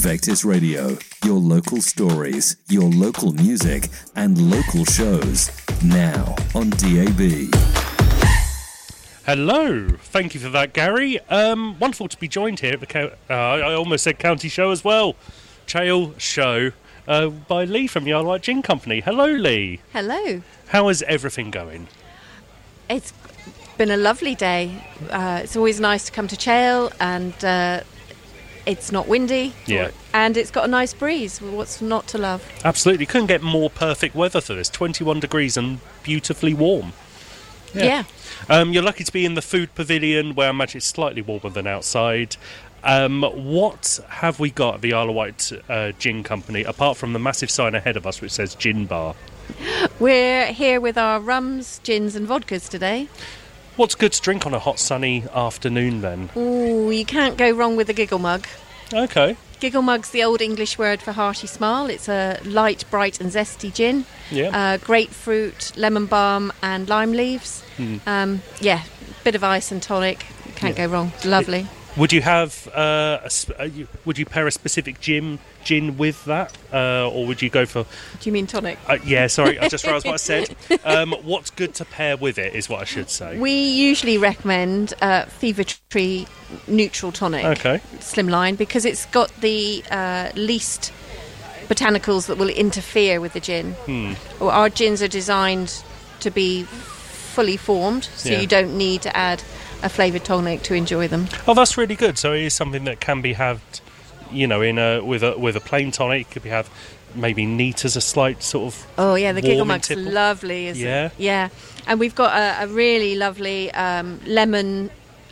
Vectis Radio, your local stories, your local music, and local shows. Now on DAB. Hello, thank you for that, Gary. Wonderful to be joined here at the I almost said county show as well. Chale Show by Lee from the Isle of Wight Gin Company. Hello, Lee. Hello. How is everything going? It's been a lovely day. It's always nice to come to Chale, and it's not windy. Yeah. And it's got a nice breeze. What's not to love? Absolutely. Couldn't get more perfect weather for this. 21 degrees and beautifully warm. Yeah. You're lucky to be in the food pavilion, where I imagine it's slightly warmer than outside. What have we got at the Isle of Wight Gin Company, apart from the massive sign ahead of us which says Gin Bar? We're here with our rums, gins and vodkas today. What's good to drink on a hot sunny afternoon then? Ooh, you can't go wrong with a giggle mug. Okay. Giggle mug's the old English word for hearty smile. It's a light, bright and zesty gin. Yeah. Grapefruit, lemon balm and lime leaves. Bit of ice and tonic. Can't go wrong. Lovely. Would you have would you pair a specific gin with that, or would you go for? Do you mean tonic? Yeah, sorry, I just realised what I said. What's good to pair with it is what I should say. We usually recommend Fever Tree Neutral Tonic. Okay. Slimline, because it's got the least botanicals that will interfere with the gin. Well, our gins are designed to be fully formed, so you don't need to add a flavoured tonic to enjoy them. Oh, that's really good. So it is something that can be had, in with a plain tonic. It could be had maybe neat as a slight sort of. Oh yeah, the giggle warming mug's tipple. lovely, isn't Yeah. it? Yeah, and we've got a really lovely lemon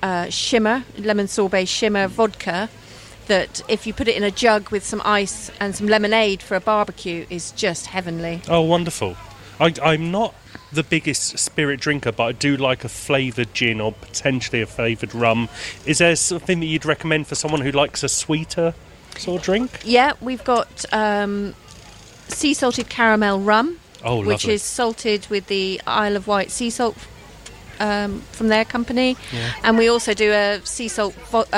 sorbet shimmer vodka that, if you put it in a jug with some ice and some lemonade for a barbecue, is just heavenly. Oh, wonderful. I'm not the biggest spirit drinker, but I do like a flavoured gin or potentially a flavoured rum. Is there something that you'd recommend for someone who likes a sweeter sort of drink? Yeah, we've got sea salted caramel rum, which lovely. is salted with the Isle of Wight sea salt from their company, and we also do a sea salt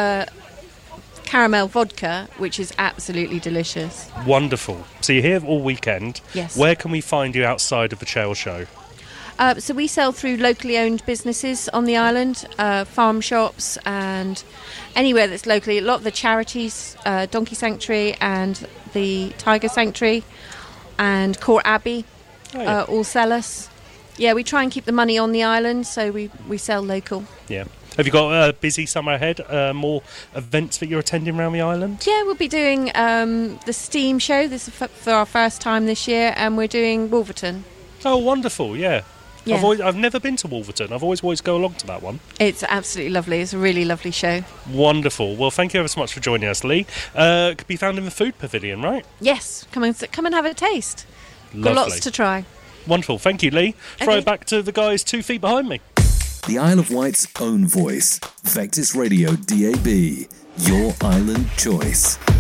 caramel vodka, which is absolutely delicious. Wonderful. So you're here all weekend. Yes. Where can we find you outside of the Chale Show? So we sell through locally owned businesses on the island, farm shops, and anywhere that's locally. A lot of the charities, Donkey Sanctuary and the Tiger Sanctuary and Court Abbey, all sell us. Yeah, we try and keep the money on the island, so we sell local. Yeah. Have you got a busy summer ahead? More events that you're attending around the island? Yeah, we'll be doing the Steam show. This is for our first time this year, and we're doing Wolverton. Oh, wonderful! Yeah. Yeah. I've never been to Wolverton. I've always go along to that one. It's absolutely lovely. It's a really lovely show. Wonderful. Well, thank you ever so much for joining us, Lee. Could be found in the food pavilion, right? Yes, come and have a taste. Lovely. Got lots to try. Wonderful. Thank you, Lee. Throw it back to the guys 2 feet behind me. The Isle of Wight's own voice. Vectis Radio DAB. Your island choice.